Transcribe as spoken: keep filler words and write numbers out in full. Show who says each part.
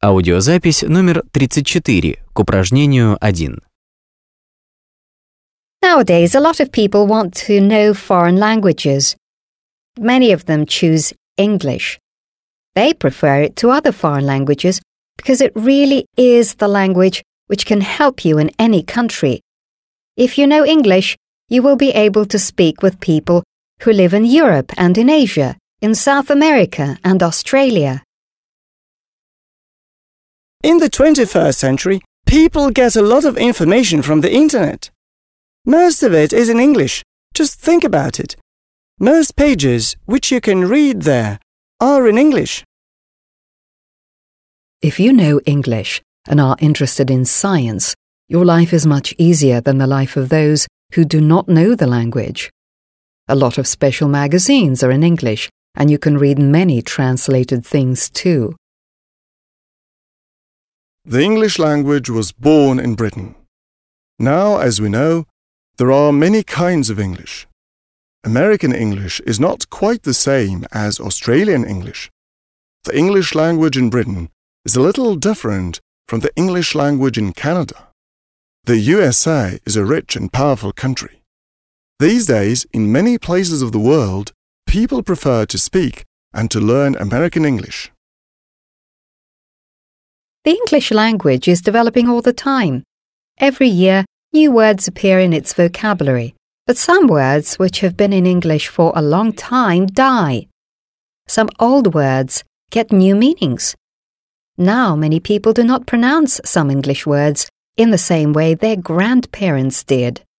Speaker 1: Аудиозапись номер тридцать четыре к упражнению один.
Speaker 2: Nowadays, a lot of people want to know foreign languages. Many of them choose English. They prefer it to other foreign languages because it really is the language which can help you in any country. If you know English, you will be able to speak with people who live in Europe and in Asia, in South America and Australia.
Speaker 3: In the twenty-first century, people get a lot of information from the internet. Most of it is in English. Just think about it. Most pages which you can read there are in English.
Speaker 4: If you know English and are interested in science, your life is much easier than the life of those who do not know the language. A lot of special magazines are in English, and you can read many translated things too.
Speaker 5: The English language was born in Britain. Now, as we know, there are many kinds of English. American English is not quite the same as Australian English. The English language in Britain is a little different from the English language in Canada. The U S A is a rich and powerful country. These days, in many places of the world, people prefer to speak and to learn American English.
Speaker 2: The English language is developing all the time. Every year, new words appear in its vocabulary, but some words which have been in English for a long time die. Some old words get new meanings. Now many people do not pronounce some English words in the same way their grandparents did.